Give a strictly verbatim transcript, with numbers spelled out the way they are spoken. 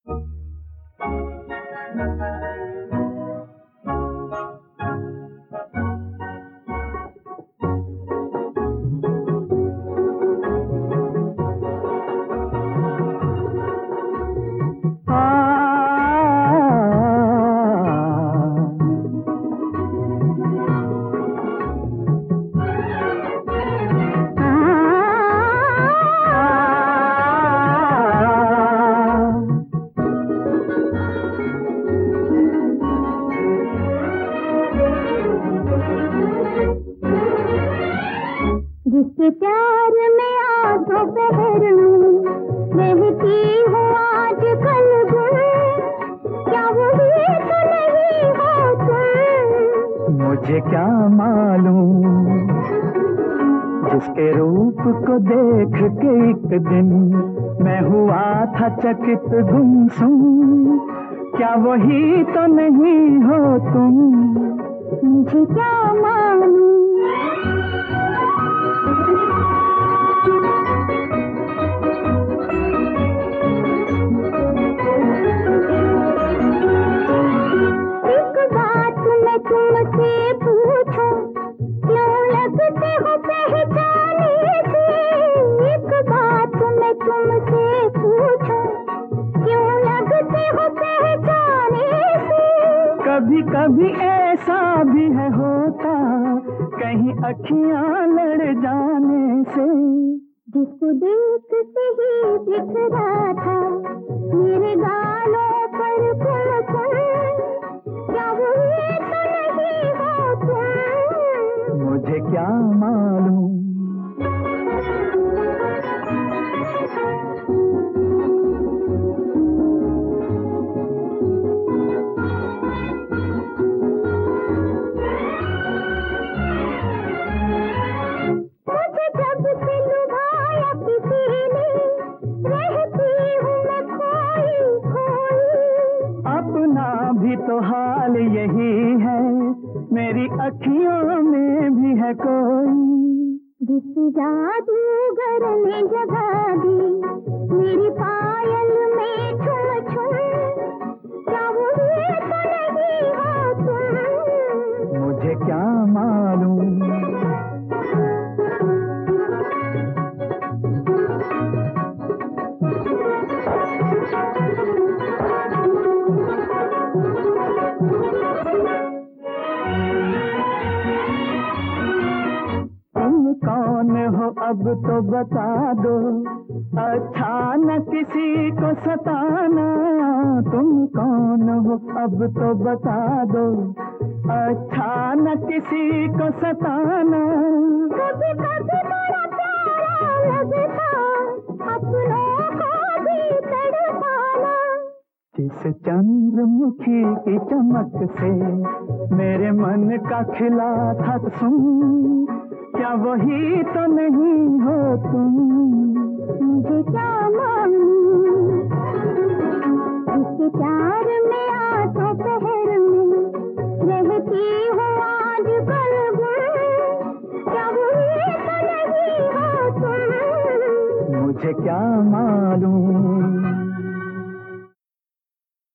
जिसके प्यार में आंखों पहर लूं, रहती हूँ आज कल गुम, क्या वही तो नहीं हो तुम? मुझे क्या मालूम, जिसके रूप को देख के एक दिन मैं हुआ था चकित गुमसुम, क्या वही तो नहीं हो तुम? मुझे क्या मालूम। एक बात मैं तुमसे पूछूं, क्यों लगते हो पहचाने से? एक बात मैं तुमसे पूछूं, क्यों लगते हो पहचाने से? कभी कभी ऐसा भी है होता, कहीं अखियां लड़ जाने से। जिसको देखते ही दिख रहा था मेरे गालों पर कुमकुम, क्या वही तो नहीं हो तुम? मुझे क्या मालूम। मुझे जब से लुभाया किसी ने, रहती हूँ मैं खोई खोई। अपना भी तो हाल यही है, मेरी अखियों में भी है कोई। जिस जादूगर ने जगा दी मेरी पायल में छुम छुम, क्या वही तो नहीं हो तुम? मुझे क्या मालूम। तुम कौन हो अब तो बता दो, अच्छा न किसी को सताना। तुम कौन हो अब तो बता दो, अच्छा न किसी को सताना। कभी कभी बड़ा प्यारा लगता अपनों को भी तड़पाना। जिस चंद्रमुखी की चमक से मेरे मन का खिला था सुम, क्या वही तो नहीं हो तुम? मुझे क्या मालूम, जिसके प्यार में आंखों पहर लूं, रहती हूँ आज कल गुम, क्या वही तो नहीं हो तुम? मुझे क्या मालूम।